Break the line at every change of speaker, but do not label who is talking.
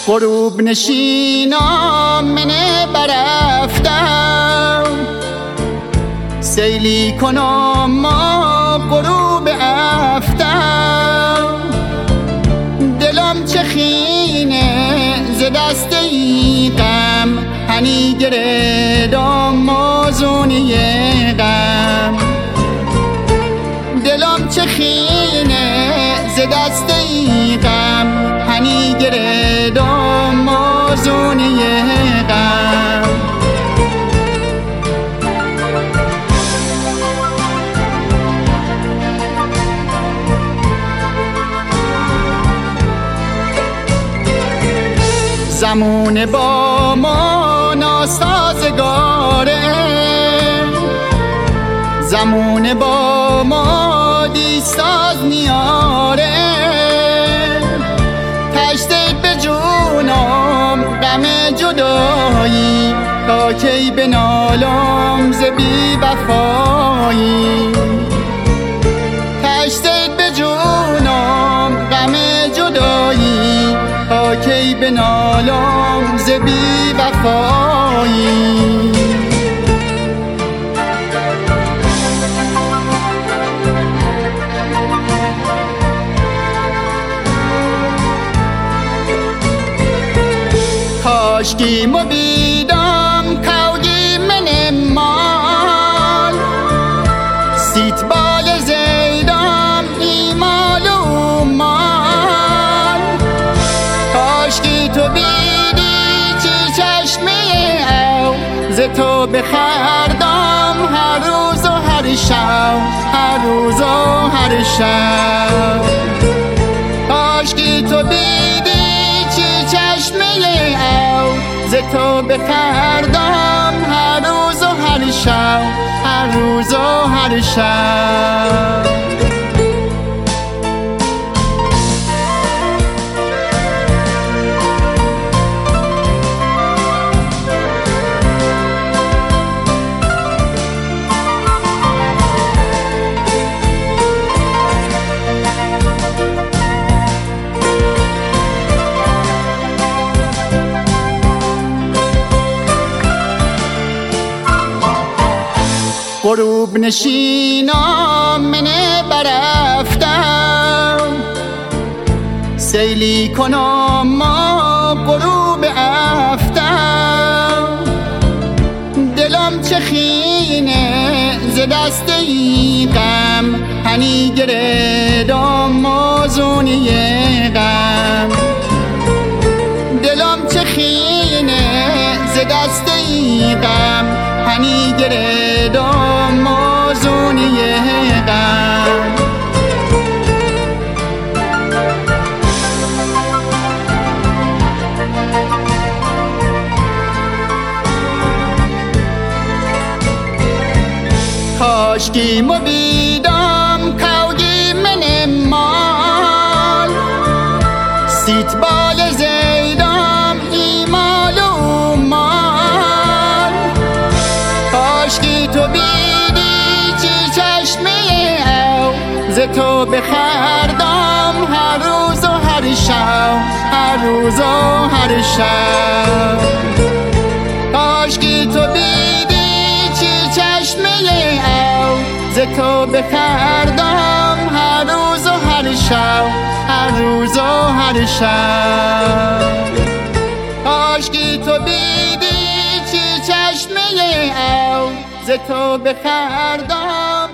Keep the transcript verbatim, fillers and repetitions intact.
غروب نشینم من برفتم، سیلی کنم ما غروب افتم. دلم چه خینه ز دست ای غم، هنی گردم موزونی غم. دلم چه خینه ز دست ای غم، هنی گردم موزونی غم. زمون با ما ناسازگاره، زمون با ما دیساز نیاره. تشت به جونم غم جدایی، تا کی بنالم ز بی وفایی. تشت به جونم غم جدایی، تا کی بنالم ز بی وفایی. کاشکی مبیدم کوگی من مال، سیت بال زیدم ایمال و مال. کاشکی تو بیدی چی چشمه او، ز تو بخردم هر روز و هر شب، هر روز و هر شب. کاشکی تو بیدی چی چشمه او، ز تو بخردم هر روز و هر شب، هر روز و هر شب. غروب نشینم من برفتم، سیلی کنم ما غروب افتم. دلم چه خینه ز دست ای غم، هنی گردم موزونی غم. دلم چه خینه ز دست ای غم، هنی گردم موزونی غم. کاشکی مبیدم کوگی من مال، سیت بال زیدم ایمال و مال. کاشکی تو بیدی چی چشمه او، ز تو بخردم هر روز و هر شب، هر روز و هر شب. کاشکی تو بیدی چی چشمه او، ز تو بخردم هر روز و هر شب، هر روز و هر شب. کاشکی تو بیدی چی چشمه او، ز تو بخردم